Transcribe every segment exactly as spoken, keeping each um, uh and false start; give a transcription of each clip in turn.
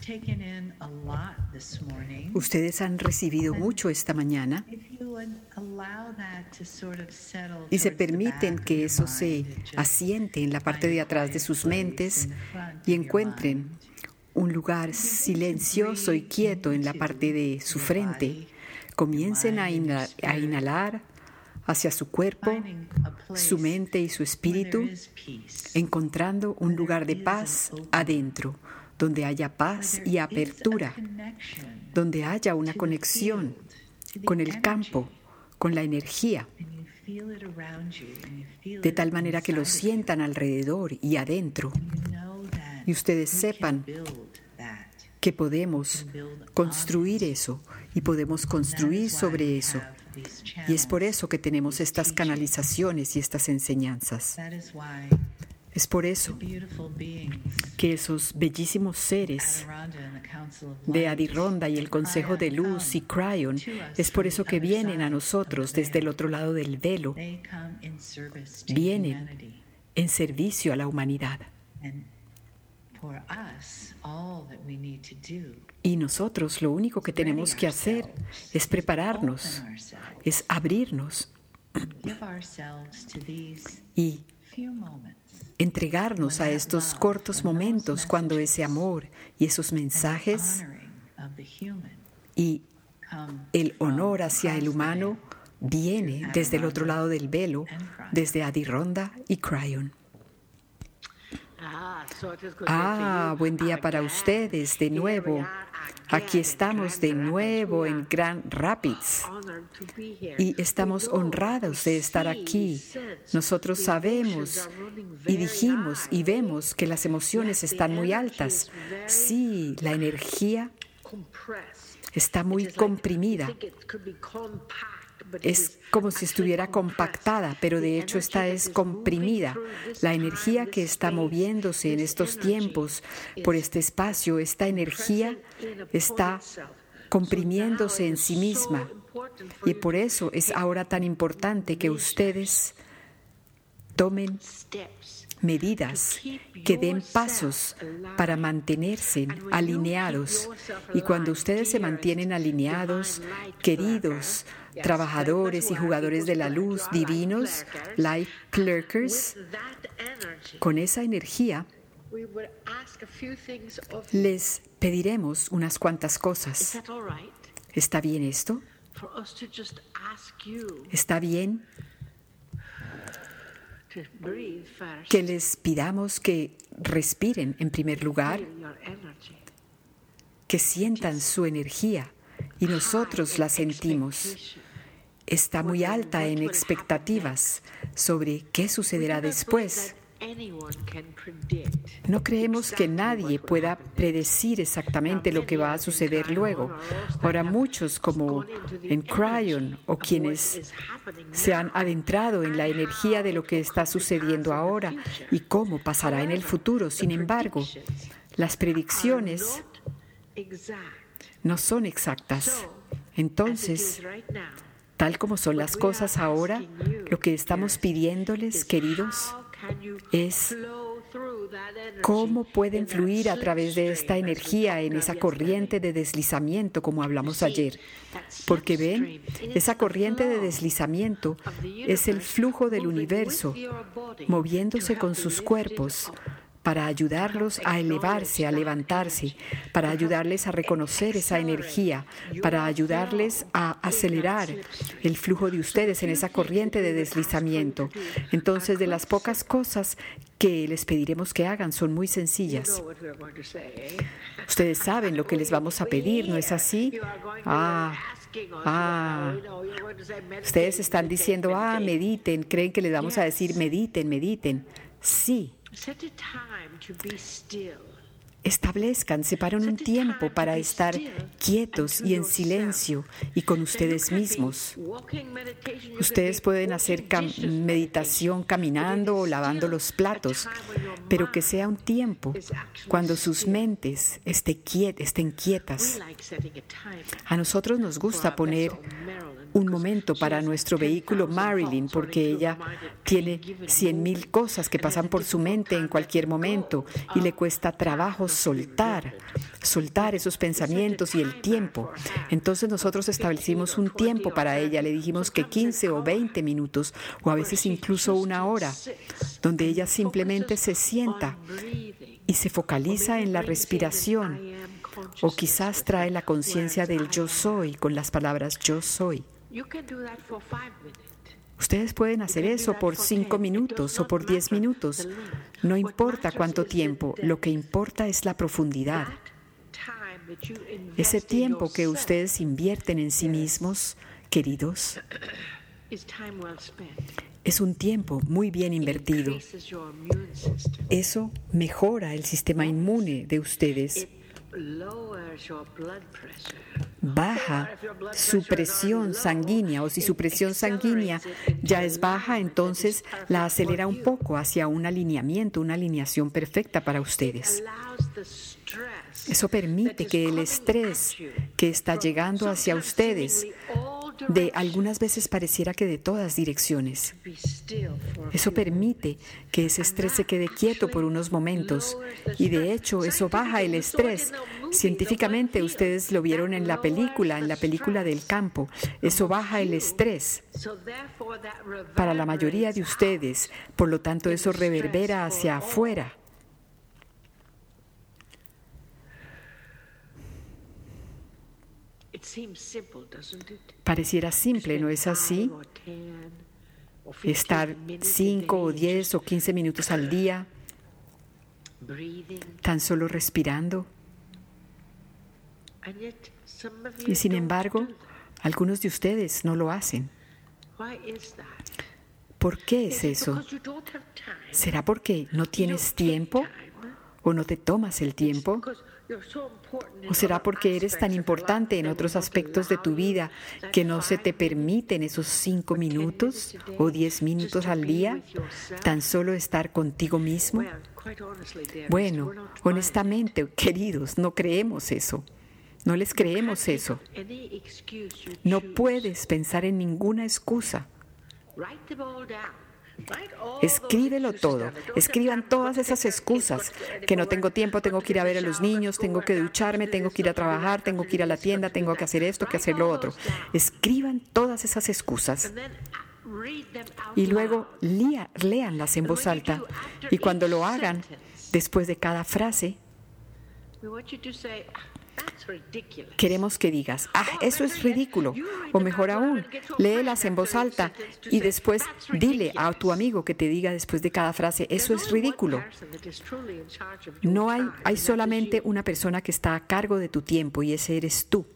Ustedes han recibido mucho esta mañana y se permiten que eso se asiente en la parte de atrás de sus mentes y encuentren un lugar silencioso y quieto en la parte de su frente. Comiencen a inhalar, a inhalar hacia su cuerpo, su mente y su espíritu, encontrando un lugar de paz adentro, donde haya paz y apertura, donde haya una conexión con el campo, con la energía, de tal manera que lo sientan alrededor y adentro, y ustedes sepan que podemos construir eso y podemos construir sobre eso. Y es por eso que tenemos estas canalizaciones y estas enseñanzas. Es por eso que esos bellísimos seres de Adironda y el Consejo de Luz y Cryon, es por eso que vienen a nosotros desde el otro lado del velo. Vienen en servicio a la humanidad. Y nosotros lo único que tenemos que hacer es prepararnos, es abrirnos y entregarnos a estos cortos momentos cuando ese amor y esos mensajes y el honor hacia el humano viene desde el otro lado del velo, desde Adironda y Cryon. Ah, buen día para ustedes de nuevo. Aquí estamos de nuevo en Grand Rapids y estamos honrados de estar aquí. Nosotros sabemos y dijimos y vemos que las emociones están muy altas. Sí, la energía está muy comprimida. Es como si estuviera compactada, pero de hecho esta es comprimida. La energía que está moviéndose en estos tiempos por este espacio, esta energía está comprimiéndose en sí misma. Y por eso es ahora tan importante que ustedes tomen medidas, que den pasos para mantenerse alineados. Y cuando ustedes se mantienen alineados, queridos trabajadores y jugadores de la luz divinos, light clerkers, con esa energía les pediremos unas cuantas cosas. ¿Está bien esto? ¿Está bien que les pidamos que respiren en primer lugar, que sientan su energía y nosotros la sentimos? Está muy alta en expectativas sobre qué sucederá después. No creemos que nadie pueda predecir exactamente lo que va a suceder luego. Ahora muchos, como en Cryon, o quienes se han adentrado en la energía de lo que está sucediendo ahora y cómo pasará en el futuro. Sin embargo, las predicciones no son exactas. Entonces, tal como son las cosas ahora, lo que estamos pidiéndoles, queridos, es cómo pueden fluir a través de esta energía en esa corriente de deslizamiento, como hablamos ayer. Porque ven, esa corriente de deslizamiento es el flujo del universo moviéndose con sus cuerpos para ayudarlos a elevarse, a levantarse, para ayudarles a reconocer esa energía, para ayudarles a acelerar el flujo de ustedes en esa corriente de deslizamiento. Entonces, de las pocas cosas que les pediremos que hagan son muy sencillas. Ustedes saben lo que les vamos a pedir, ¿no es así? Ah, ah. Ustedes están diciendo, ah, mediten, creen que les vamos a decir, mediten, mediten. Sí. Establezcan, separen un tiempo para estar quietos y en silencio y con ustedes mismos. Ustedes pueden hacer cam- meditación caminando o lavando los platos, pero que sea un tiempo cuando sus mentes estén, quiet- estén quietas. A nosotros nos gusta poner un momento para nuestro vehículo Marilyn, porque ella tiene cien mil cosas que pasan por su mente en cualquier momento y le cuesta trabajo soltar, soltar esos pensamientos y el tiempo. Entonces nosotros establecimos un tiempo para ella, le dijimos que quince o veinte minutos o a veces incluso una hora, donde ella simplemente se sienta y se focaliza en la respiración, o quizás trae la conciencia del yo soy con las palabras yo soy. Ustedes pueden hacer eso por cinco minutos o por diez minutos. No importa cuánto tiempo, lo que importa es la profundidad. Ese tiempo que ustedes invierten en sí mismos, queridos, es un tiempo muy bien invertido. Eso mejora el sistema inmune de ustedes. Baja su presión sanguínea, o si su presión sanguínea ya es baja, entonces la acelera un poco hacia un alineamiento, una alineación perfecta para ustedes. Eso permite que el estrés que está llegando hacia ustedes, de algunas veces pareciera que de todas direcciones, eso permite que ese estrés se quede quieto por unos momentos, y de hecho eso baja el estrés. Científicamente ustedes lo vieron en la película, en la película del campo. Eso baja el estrés para la mayoría de ustedes, por lo tanto eso reverbera hacia afuera. Pareciera simple, ¿no es así? Estar cinco o diez o quince minutos al día, tan solo respirando. Y sin embargo, algunos de ustedes no lo hacen. ¿Por qué es eso? ¿Será porque no tienes tiempo o no te tomas el tiempo? ¿O será porque eres tan importante en otros aspectos de tu vida que no se te permiten esos cinco minutos o diez minutos al día, tan solo estar contigo mismo? Bueno, honestamente, queridos, no creemos eso. No les creemos eso. No puedes pensar en ninguna excusa. Escríbelo todo. Escriban todas esas excusas. Que no tengo tiempo, tengo que ir a ver a los niños, tengo que ducharme, tengo que ir a trabajar, tengo que ir a la tienda, tengo que hacer esto, que hacer lo otro. Escriban todas esas excusas. Y luego lea, léanlas en voz alta. Y cuando lo hagan, después de cada frase, queremos que digas, ah, eso es ridículo. O mejor aún, léelas en voz alta y después dile a tu amigo que te diga después de cada frase, eso es ridículo. No hay, hay solamente una persona que está a cargo de tu tiempo y ese eres tú.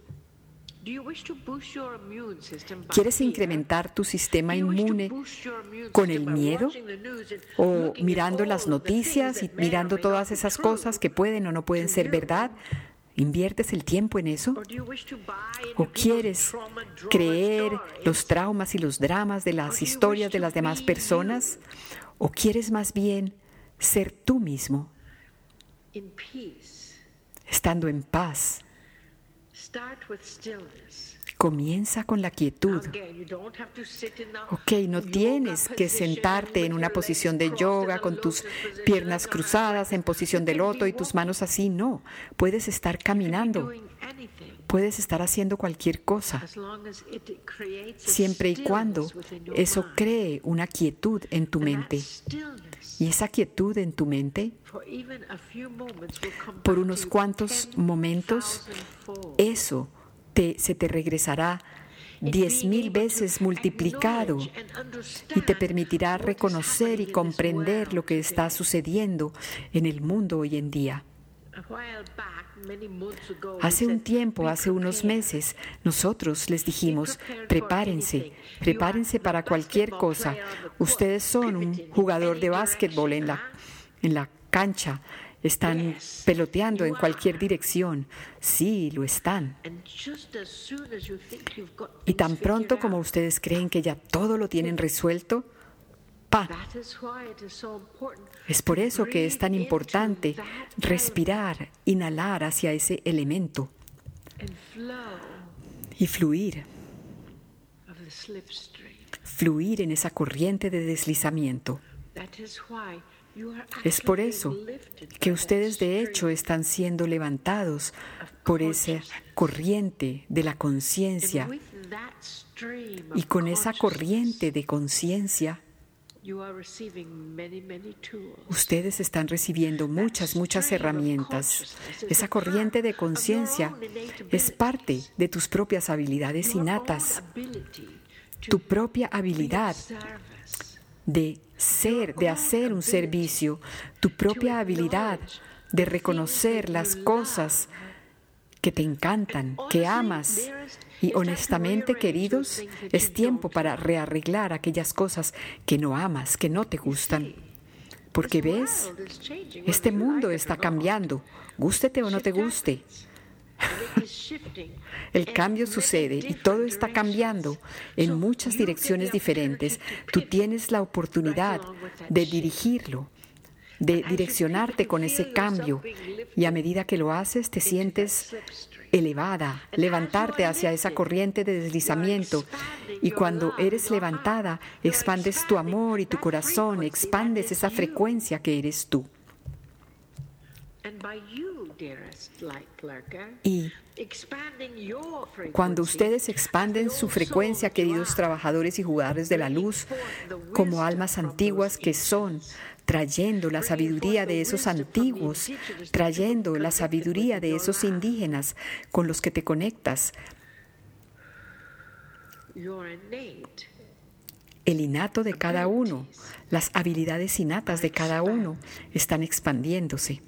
¿Quieres incrementar tu sistema inmune con el miedo? ¿O mirando las noticias y mirando todas esas cosas que pueden o no pueden ser verdad? ¿Inviertes el tiempo en eso? ¿O quieres creer los traumas y los dramas de las historias de las demás personas? ¿O quieres más bien ser tú mismo, estando en paz? Comienza con la quietud. Ok, no tienes que sentarte en una posición de yoga con tus piernas cruzadas en posición de loto y tus manos así, no. Puedes estar caminando. Puedes estar haciendo cualquier cosa, siempre y cuando eso cree una quietud en tu mente. Y esa quietud en tu mente, por unos cuantos momentos, eso te, se te regresará diez mil veces multiplicado y te permitirá reconocer y comprender lo que está sucediendo en el mundo hoy en día. Hace un tiempo, hace unos meses, nosotros les dijimos, prepárense, prepárense para cualquier cosa. Ustedes son un jugador de básquetbol en la, en la cancha, están peloteando en cualquier dirección. Sí, lo están. Y tan pronto como ustedes creen que ya todo lo tienen resuelto, ¡pa! Es por eso que es tan importante respirar, inhalar hacia ese elemento y fluir fluir en esa corriente de deslizamiento. Es por eso que ustedes de hecho están siendo levantados por esa corriente de la conciencia, y con esa corriente de conciencia ustedes están recibiendo muchas, muchas herramientas. Esa corriente de conciencia es parte de tus propias habilidades innatas, tu propia habilidad de ser, de hacer un servicio, tu propia habilidad de reconocer las cosas que te encantan, que amas. Y honestamente, queridos, es tiempo para rearreglar aquellas cosas que no amas, que no te gustan. Porque ves, este mundo está cambiando, gústete o no te guste. El cambio sucede y todo está cambiando en muchas direcciones diferentes. Tú tienes la oportunidad de dirigirlo, de direccionarte con ese cambio, y a medida que lo haces te sientes elevada, levantarte hacia esa corriente de deslizamiento, y cuando eres levantada expandes tu amor y tu corazón, expandes esa frecuencia que eres tú. Y cuando ustedes expanden su frecuencia, queridos trabajadores y jugadores de la luz, como almas antiguas que son, trayendo la sabiduría de esos antiguos, trayendo la sabiduría de esos indígenas con los que te conectas, el innato de cada uno, las habilidades innatas de cada uno están expandiéndose.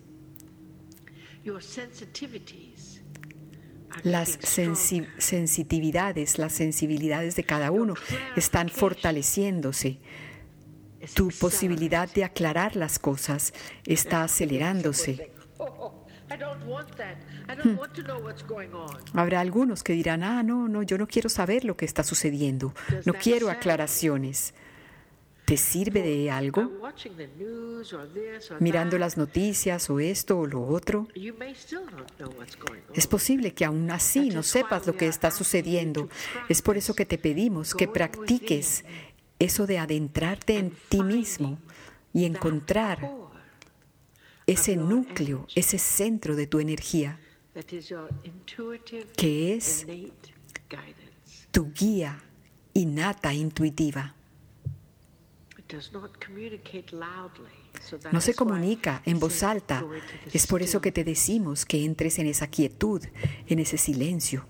Las sensi- sensitividades, las sensibilidades de cada uno están fortaleciéndose. Tu posibilidad de aclarar las cosas está acelerándose. Hmm. Habrá algunos que dirán, ah, no, no, yo no quiero saber lo que está sucediendo. No quiero aclaraciones. ¿Te sirve de algo? Mirando las noticias o esto o lo otro. Es posible que aún así no sepas lo que está sucediendo. Es por eso que te pedimos que practiques eso de adentrarte en ti mismo y encontrar ese núcleo, ese centro de tu energía, que es tu guía innata, intuitiva. No se comunica en voz alta. Es por eso que te decimos que entres en esa quietud, en ese silencio.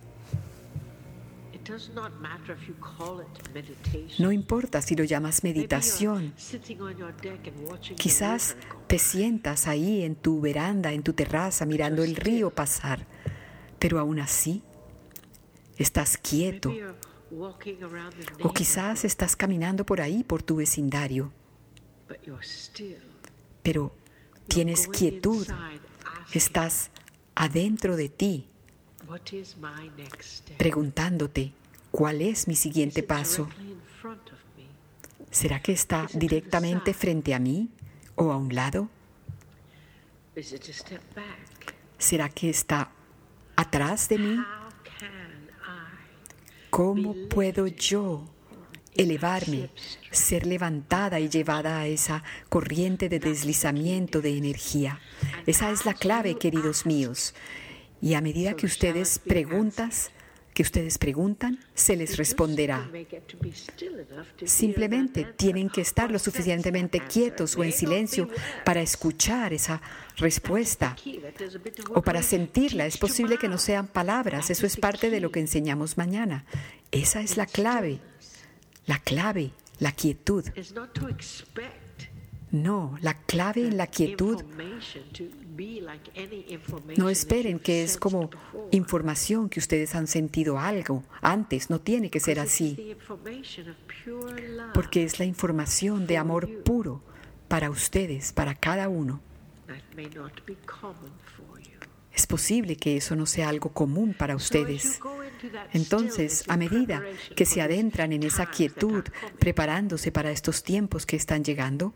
No importa si lo llamas meditación. Quizás te sientas ahí en tu veranda, en tu terraza, mirando el río pasar, pero aún así estás quieto. O quizás estás caminando por ahí, por tu vecindario, pero tienes quietud, estás adentro de ti, preguntándote, ¿cuál es mi siguiente paso? ¿Será que está directamente frente a mí o a un lado? ¿Será que está atrás de mí? ¿Cómo puedo yo elevarme, ser levantada y llevada a esa corriente de deslizamiento de energía? Esa es la clave, queridos míos. Y a medida que ustedes preguntas, que ustedes preguntan, se les responderá. Simplemente tienen que estar lo suficientemente quietos o en silencio para escuchar esa respuesta o para sentirla. Es posible que no sean palabras, eso es parte de lo que enseñamos mañana. Esa es la clave, la clave, la quietud. No, la clave en la quietud. No esperen que es como información que ustedes han sentido algo antes. No tiene que ser así. Porque es la información de amor puro para ustedes, para cada uno. Es posible que eso no sea algo común para ustedes. Entonces, a medida que se adentran en esa quietud, preparándose para estos tiempos que están llegando,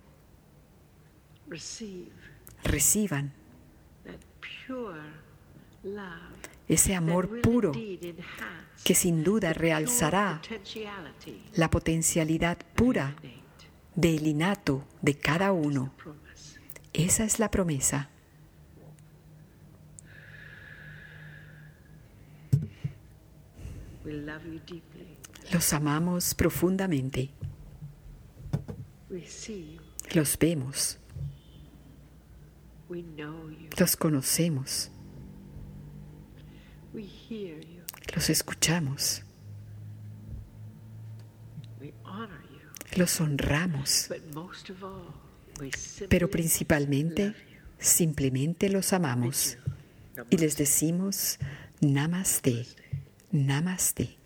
reciban ese amor puro que sin duda realzará la potencialidad pura del innato de cada uno. Esa es la promesa. Los amamos profundamente. Los vemos. Los conocemos. Los escuchamos. Los honramos. Pero principalmente, simplemente los amamos. Y les decimos, Namaste, Namaste.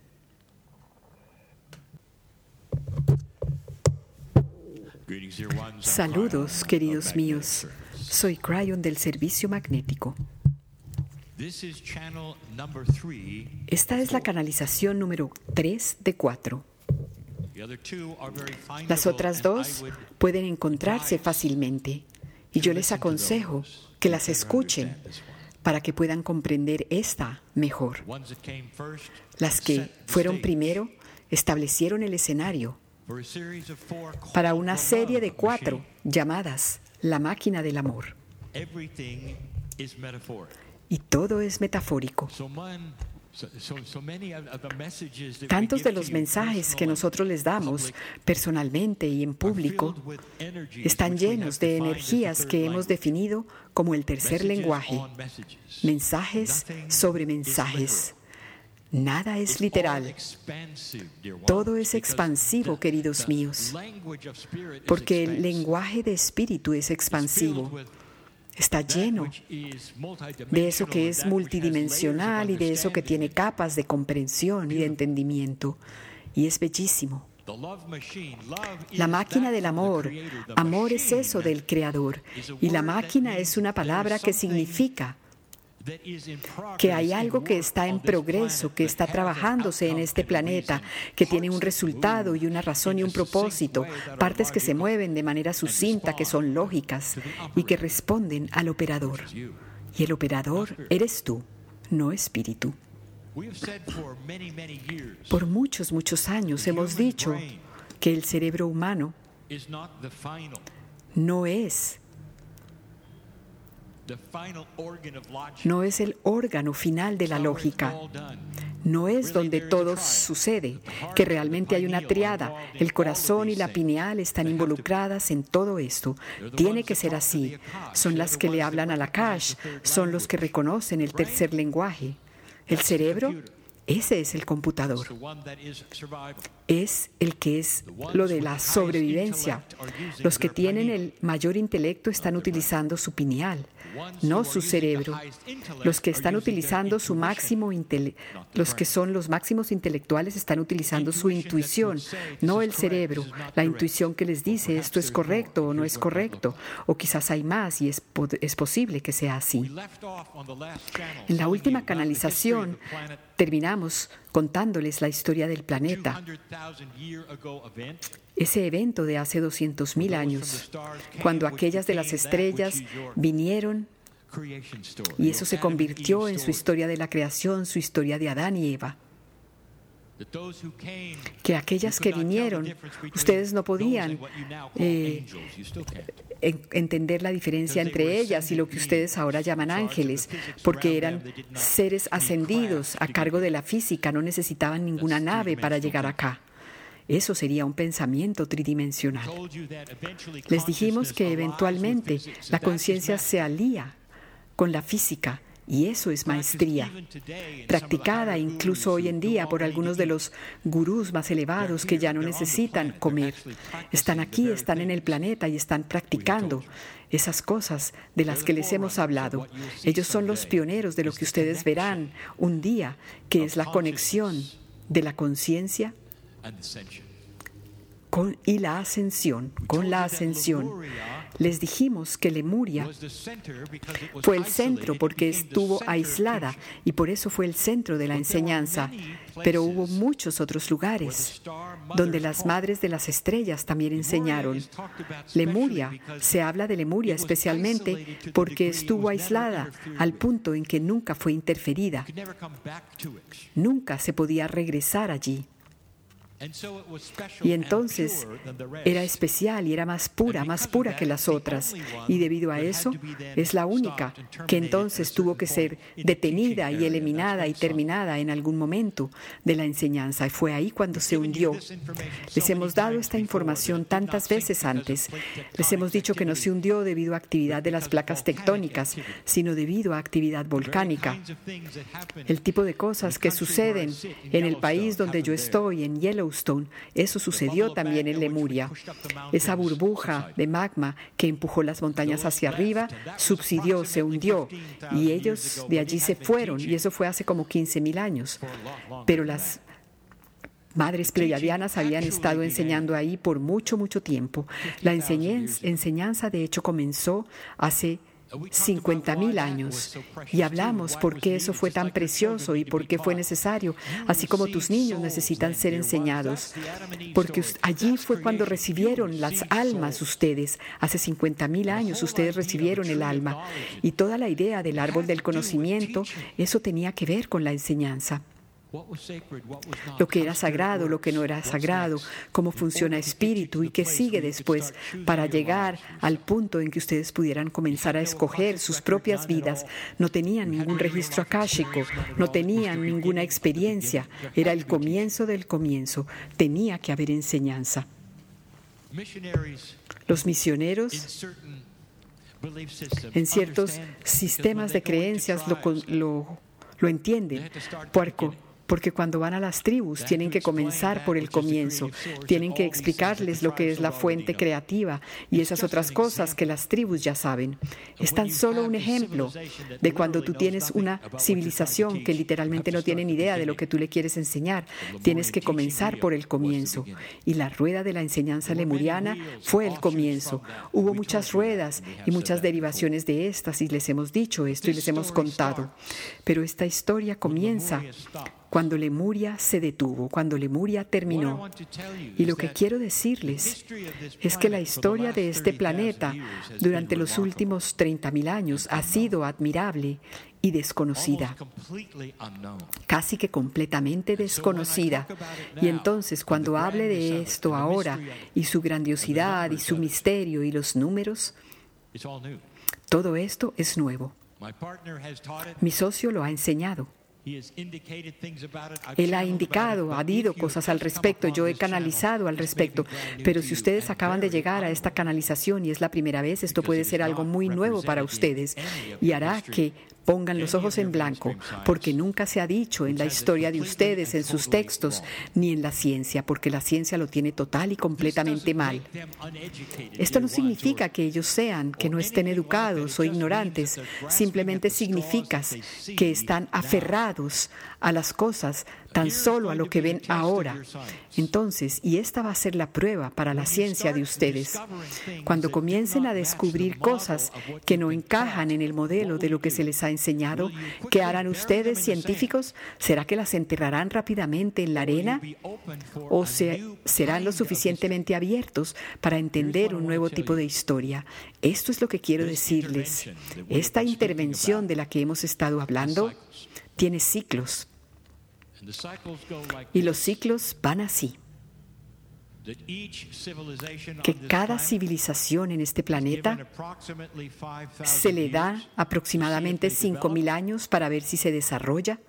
Saludos, queridos míos. Soy Cryon del Servicio Magnético. Esta es la canalización número tres de cuatro. Las otras dos pueden encontrarse fácilmente y yo les aconsejo que las escuchen para que puedan comprender esta mejor. Las que fueron primero establecieron el escenario para una serie de cuatro llamadas La Máquina del Amor. Y todo es metafórico. Tantos de los mensajes que nosotros les damos personalmente y en público están llenos de energías que hemos definido como el tercer lenguaje. Mensajes sobre mensajes. Nada es literal. Todo es expansivo, queridos míos, porque el lenguaje de espíritu es expansivo. Está lleno de eso que es multidimensional y de eso que tiene capas de comprensión y de entendimiento. Y es bellísimo. La máquina del amor. Amor es eso del Creador. Y la máquina es una palabra que significa que hay algo que está en progreso, que está trabajándose en este planeta, que tiene un resultado y una razón y un propósito, partes que se mueven de manera sucinta, que son lógicas y que responden al operador. Y el operador eres tú, no espíritu. Por muchos, muchos años hemos dicho que el cerebro humano no es No es el órgano final de la lógica. No es donde todo sucede, que realmente hay una triada. El corazón y la pineal están involucradas en todo esto. Tiene que ser así. Son las que le hablan al Akash, son los que reconocen el tercer lenguaje. El cerebro, ese es el computador. Es el que es lo de la sobrevivencia. Los que tienen el mayor intelecto están utilizando su pineal, no su cerebro. Los que están utilizando su máximo intele- los que son los máximos intelectuales están utilizando su intuición, no el cerebro. La intuición que les dice esto es correcto o no es correcto, o quizás hay más y es, po- es posible que sea así. En la última canalización terminamos contándoles la historia del planeta. Ese evento de hace doscientos mil años, cuando aquellas de las estrellas vinieron y eso se convirtió en su historia de la creación, su historia de Adán y Eva. Que aquellas que vinieron, ustedes no podían eh, en, entender la diferencia entre ellas y lo que ustedes ahora llaman ángeles, porque eran seres ascendidos a cargo de la física, no necesitaban ninguna nave para llegar acá. Eso sería un pensamiento tridimensional. Les dijimos que eventualmente la conciencia se alía con la física y eso es maestría, practicada incluso hoy en día por algunos de los gurús más elevados que ya no necesitan comer. Están aquí, están en el planeta y están practicando esas cosas de las que les hemos hablado. Ellos son los pioneros de lo que ustedes verán un día, que es la conexión de la conciencia Con, y la ascensión, con la ascensión. les dijimos que Lemuria fue el centro porque estuvo aislada y por eso fue el centro de la enseñanza. Pero hubo muchos otros lugares donde las madres de las estrellas también enseñaron. Lemuria, se habla de Lemuria especialmente porque estuvo aislada al punto en que nunca fue interferida. Nunca se podía regresar allí. Y entonces era especial y era más pura, más pura que las otras. Y debido a eso, es la única que entonces tuvo que ser detenida y eliminada y terminada en algún momento de la enseñanza. Y fue ahí cuando se hundió. Les hemos dado esta información tantas veces antes. Les hemos dicho que no se hundió debido a actividad de las placas tectónicas, sino debido a actividad volcánica. El tipo de cosas que suceden en el país donde yo estoy, en Yellowstone, eso sucedió también en Lemuria. Esa burbuja de magma que empujó las montañas hacia arriba subsidió, se hundió y ellos de allí se fueron y eso fue hace como quince mil años. Pero las madres pleyadianas habían estado enseñando ahí por mucho, mucho tiempo. La enseñanza, enseñanza de hecho comenzó hace cincuenta mil años y hablamos por qué eso fue tan precioso y por qué fue necesario, así como tus niños necesitan ser enseñados, porque allí fue cuando recibieron las almas ustedes, hace cincuenta mil años ustedes recibieron el alma y toda la idea del árbol del conocimiento, eso tenía que ver con la enseñanza. Lo que era sagrado, lo que no era sagrado, cómo funciona espíritu y qué sigue después para llegar al punto en que ustedes pudieran comenzar a escoger sus propias vidas. No tenían ningún registro akáshico, no tenían ninguna experiencia. Era el comienzo del comienzo. Tenía que haber enseñanza. Los misioneros en ciertos sistemas de creencias lo, lo, lo entienden. Puerco. Porque cuando van a las tribus tienen que comenzar por el comienzo, tienen que explicarles lo que es la fuente creativa y esas otras cosas que las tribus ya saben. Es tan solo un ejemplo de cuando tú tienes una civilización que literalmente no tiene ni idea de lo que tú le quieres enseñar. Tienes que comenzar por el comienzo. Y la rueda de la enseñanza lemuriana fue el comienzo. Hubo muchas ruedas y muchas derivaciones de estas y les hemos dicho esto y les hemos contado. Pero esta historia comienza cuando Lemuria se detuvo, cuando Lemuria terminó. Y lo que quiero decirles es que la historia de este planeta durante los últimos treinta mil años ha sido admirable y desconocida, casi que completamente desconocida. Y entonces, cuando hable de esto ahora, y su grandiosidad, y su misterio, y los números, todo esto es nuevo. Mi socio lo ha enseñado. Él ha indicado, ha habido cosas al respecto, yo he canalizado al respecto, pero si ustedes acaban de llegar a esta canalización y es la primera vez, esto puede ser algo muy nuevo para ustedes y hará que pongan los ojos en blanco, porque nunca se ha dicho en la historia de ustedes, en sus textos, ni en la ciencia, porque la ciencia lo tiene total y completamente mal. Esto no significa que ellos sean, que no estén educados o ignorantes, simplemente significa que están aferrados a las cosas, tan solo a lo que ven ahora. Entonces, y esta va a ser la prueba para la ciencia de ustedes, cuando comiencen a descubrir cosas que no encajan en el modelo de lo que se les ha enseñado, ¿qué harán ustedes, científicos? ¿Será que las enterrarán rápidamente en la arena? ¿O se, serán lo suficientemente abiertos para entender un nuevo tipo de historia? Esto es lo que quiero decirles. Esta intervención de la que hemos estado hablando tiene ciclos. Y los ciclos van así. Que cada civilización en este planeta se le da aproximadamente cinco mil años para ver si se desarrolla.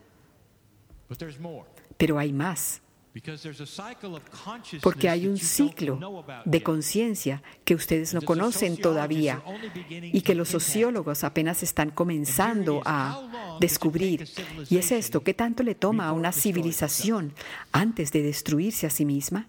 Pero hay más. Porque hay un ciclo de conciencia que ustedes no conocen todavía y que los sociólogos apenas están comenzando a descubrir. Y es esto, ¿qué tanto le toma a una civilización antes de destruirse a sí misma?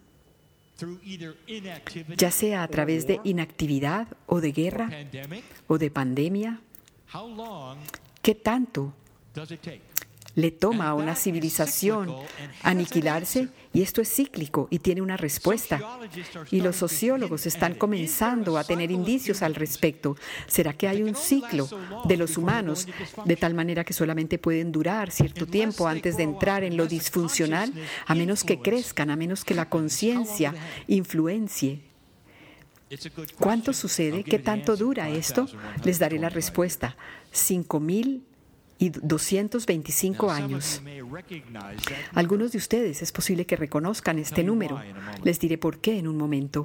Ya sea a través de inactividad o de guerra o de pandemia. ¿Qué tanto le toma a una civilización aniquilarse, y esto es cíclico y tiene una respuesta. Y los sociólogos están comenzando a tener indicios al respecto. ¿Será que hay un ciclo de los humanos de tal manera que solamente pueden durar cierto tiempo antes de entrar en lo disfuncional, a menos que crezcan, a menos que la conciencia influencie? ¿Cuánto sucede? ¿Qué tanto dura esto? Les daré la respuesta. cinco mil y doscientos veinticinco años. Algunos de ustedes es posible que reconozcan este número. Les diré por qué en un momento.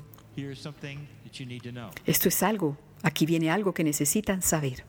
Esto es algo, aquí viene algo que necesitan saber.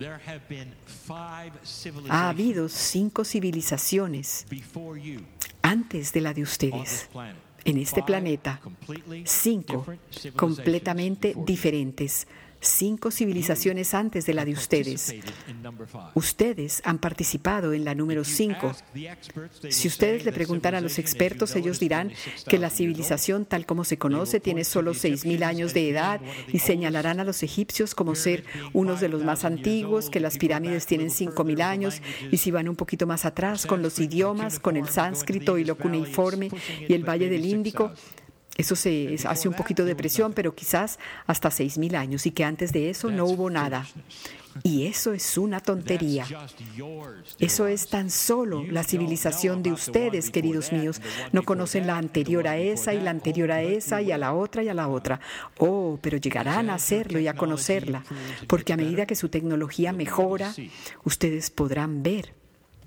Ha habido cinco civilizaciones antes de la de ustedes en este planeta. Cinco completamente diferentes. Cinco civilizaciones antes de la de ustedes. Ustedes han participado en la número cinco. Si ustedes le preguntan a los expertos, ellos dirán que la civilización tal como se conoce tiene solo seis mil años de edad y señalarán a los egipcios como ser unos de los más antiguos, que las pirámides tienen cinco mil años, y si van un poquito más atrás con los idiomas, con el sánscrito y lo cuneiforme y el Valle del Índico, eso se hace un poquito de presión, pero quizás hasta seis mil años, y que antes de eso no hubo nada. Y eso es una tontería. Eso es tan solo la civilización de ustedes, queridos míos. No conocen la anterior a esa y la anterior a esa y a la otra y a la otra. Oh, pero llegarán a hacerlo y a conocerla, porque a medida que su tecnología mejora, ustedes podrán ver.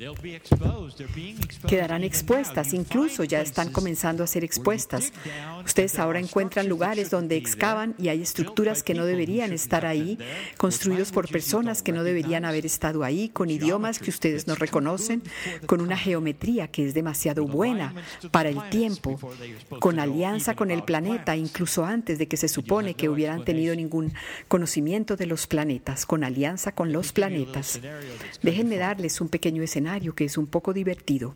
Quedarán expuestas, incluso ya están comenzando a ser expuestas. Ustedes ahora encuentran lugares donde excavan y hay estructuras que no deberían estar ahí, construidos por personas que no deberían haber estado ahí, con idiomas que ustedes no reconocen, con una geometría que es demasiado buena para el tiempo, con alianza con el planeta, incluso antes de que se supone que hubieran tenido ningún conocimiento de los planetas, con alianza con los planetas. Déjenme darles un pequeño escenario que es un poco divertido.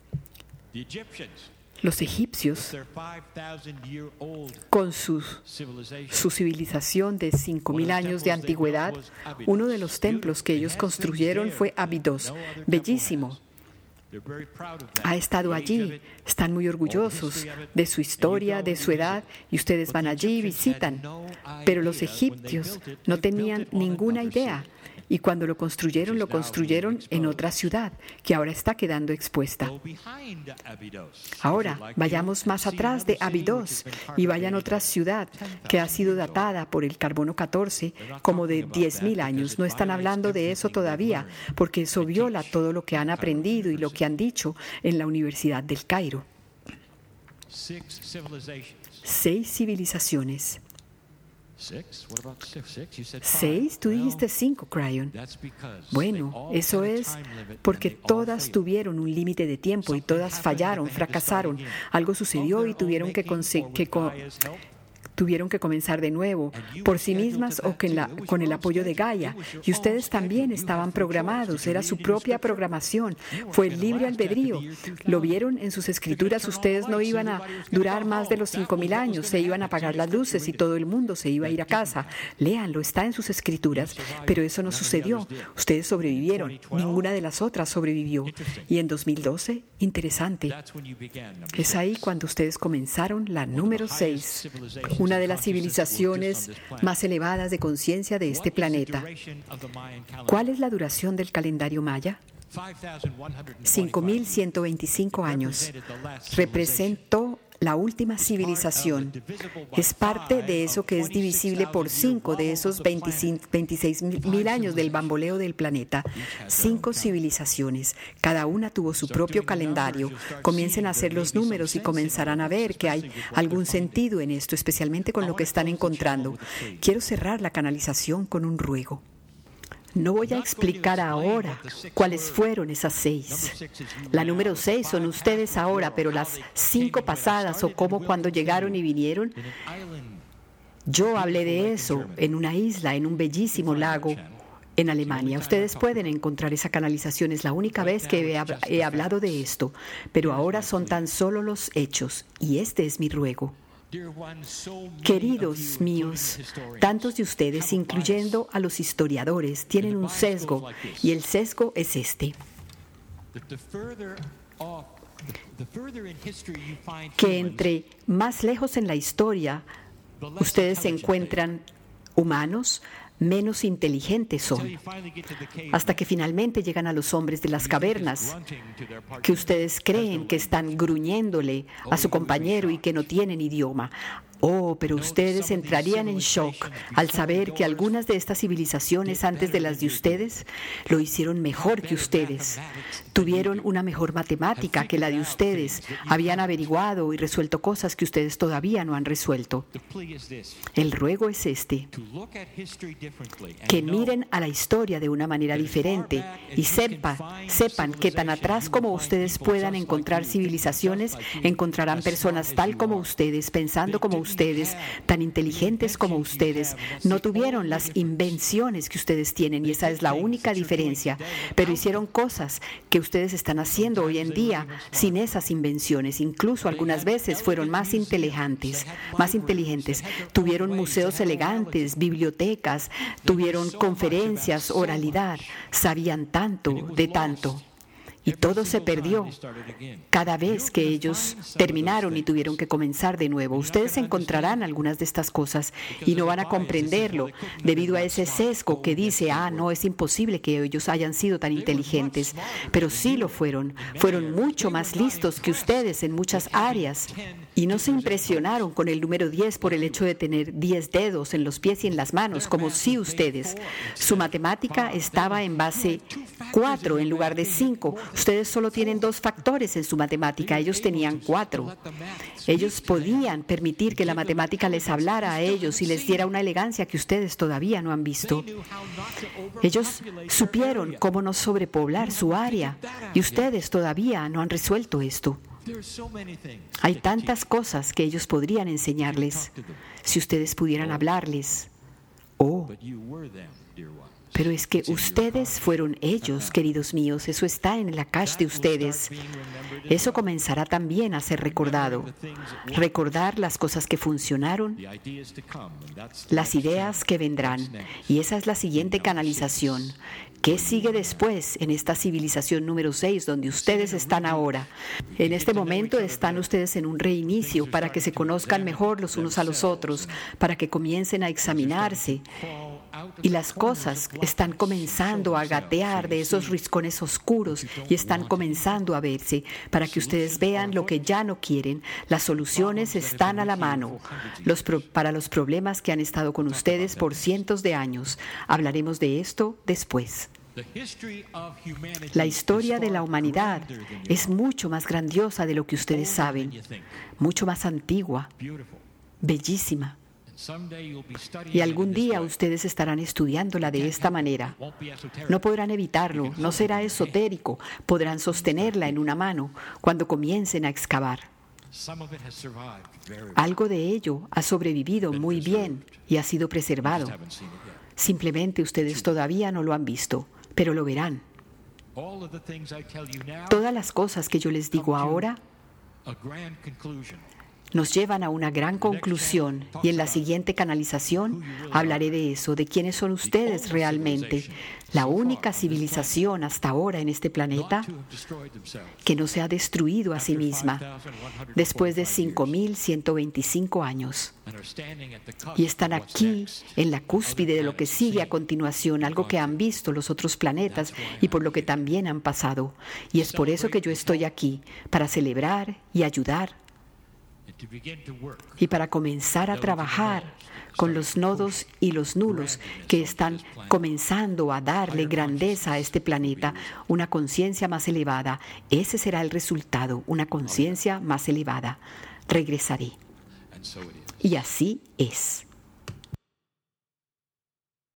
Los egipcios, con su, su civilización de cinco mil años de antigüedad, uno de los templos que ellos construyeron fue Abidos, bellísimo. Ha estado allí, están muy orgullosos de su historia, de su edad, y ustedes van allí y visitan. Pero los egipcios no tenían ninguna idea. Y cuando lo construyeron, lo construyeron en otra ciudad, que ahora está quedando expuesta. Ahora, vayamos más atrás de Abidos y vayan a otra ciudad que ha sido datada por el carbono catorce como de diez mil años. No están hablando de eso todavía, porque eso viola todo lo que han aprendido y lo que han dicho en la Universidad del Cairo. Seis civilizaciones. Seis, tú dijiste cinco, Cryon. Bueno, eso es porque todas tuvieron un límite de tiempo y todas fallaron, fracasaron. Algo sucedió y tuvieron que, que tuvieron que comenzar de nuevo por sí mismas o con, la, con el apoyo de Gaia. Y ustedes también estaban programados, era su propia programación, fue el libre albedrío. Lo vieron en sus escrituras, ustedes no iban a durar más de los cinco mil años, se iban a apagar las luces y todo el mundo se iba a ir a casa. Léanlo, está en sus escrituras, pero eso no sucedió. Ustedes sobrevivieron, ninguna de las otras sobrevivió. Y en dos mil doce, interesante, es ahí cuando ustedes comenzaron la número seis, una de las civilizaciones más elevadas de conciencia de este planeta. ¿Cuál es la duración del calendario maya? cinco mil ciento veinticinco años. Representó la última civilización. Es parte de eso que es divisible por cinco de esos veintiséis mil años del bamboleo del planeta. Cinco civilizaciones. Cada una tuvo su propio calendario. Comiencen a hacer los números y comenzarán a ver que hay algún sentido en esto, especialmente con lo que están encontrando. Quiero cerrar la canalización con un ruego. No voy a explicar ahora cuáles fueron esas seis. La número seis son ustedes ahora, pero las cinco pasadas o cómo cuando llegaron y vinieron. Yo hablé de eso en una isla, en un bellísimo lago en Alemania. Ustedes pueden encontrar esa canalización. Es la única vez que he, hab- he hablado de esto, pero ahora son tan solo los hechos y este es mi ruego. Queridos míos, tantos de ustedes, incluyendo a los historiadores, tienen un sesgo, y el sesgo es este. que entre más lejos en la historia ustedes se encuentran humanos, menos inteligentes son, hasta que finalmente llegan a los hombres de las cavernas, que ustedes creen que están gruñéndole a su compañero y que no tienen idioma. Oh, pero ustedes entrarían en shock al saber que algunas de estas civilizaciones antes de las de ustedes lo hicieron mejor que ustedes. Tuvieron una mejor matemática que la de ustedes. Habían averiguado y resuelto cosas que ustedes todavía no han resuelto. El ruego es este: que miren a la historia de una manera diferente y sepa, sepan que tan atrás como ustedes puedan encontrar civilizaciones, encontrarán personas tal como ustedes, pensando como ustedes. Ustedes, tan inteligentes como ustedes, no tuvieron las invenciones que ustedes tienen, y esa es la única diferencia, pero hicieron cosas que ustedes están haciendo hoy en día sin esas invenciones. Incluso algunas veces fueron más inteligentes, más inteligentes. Tuvieron museos elegantes, bibliotecas, tuvieron conferencias, oralidad, sabían tanto de tanto. Y todo se perdió cada vez que ellos terminaron y tuvieron que comenzar de nuevo. Ustedes encontrarán algunas de estas cosas y no van a comprenderlo debido a ese sesgo que dice, ah, no, es imposible que ellos hayan sido tan inteligentes. Pero sí lo fueron. Fueron mucho más listos que ustedes en muchas áreas. Y no se impresionaron con el número diez por el hecho de tener diez dedos en los pies y en las manos, como si ustedes. Su matemática estaba en base cuatro en lugar de cinco. Ustedes solo tienen dos factores en su matemática, ellos tenían cuatro. Ellos podían permitir que la matemática les hablara a ellos y les diera una elegancia que ustedes todavía no han visto. Ellos supieron cómo no sobrepoblar su área y ustedes todavía no han resuelto esto. Hay tantas cosas que ellos podrían enseñarles si ustedes pudieran hablarles. Oh, pero es que ustedes fueron ellos, queridos míos. Eso está en el Akash de ustedes. Eso comenzará también a ser recordado. Recordar las cosas que funcionaron, las ideas que vendrán. Y esa es la siguiente canalización. ¿Qué sigue después en esta civilización número seis donde ustedes están ahora? En este momento están ustedes en un reinicio para que se conozcan mejor los unos a los otros, para que comiencen a examinarse. Y las cosas están comenzando a gatear de esos riscones oscuros y están comenzando a verse para que ustedes vean lo que ya no quieren. Las soluciones están a la mano los pro- para los problemas que han estado con ustedes por cientos de años. Hablaremos de esto después. La historia de la humanidad es mucho más grandiosa de lo que ustedes saben, mucho más antigua, bellísima. Y algún día ustedes estarán estudiándola de esta manera. No podrán evitarlo, no será esotérico, podrán sostenerla en una mano cuando comiencen a excavar. Algo de ello ha sobrevivido muy bien y ha sido preservado. Simplemente ustedes todavía no lo han visto, pero lo verán. Todas las cosas que yo les digo ahora nos llevan a una gran conclusión, y en la siguiente canalización hablaré de eso, de quiénes son ustedes realmente, la única civilización hasta ahora en este planeta que no se ha destruido a sí misma después de cinco mil ciento veinticinco años. Y están aquí en la cúspide de lo que sigue a continuación, algo que han visto los otros planetas y por lo que también han pasado. Y es por eso que yo estoy aquí, para celebrar y ayudar y para comenzar a trabajar con los nodos y los nulos que están comenzando a darle grandeza a este planeta, una conciencia más elevada. Ese será el resultado, una conciencia más elevada. Regresaré. Y así es.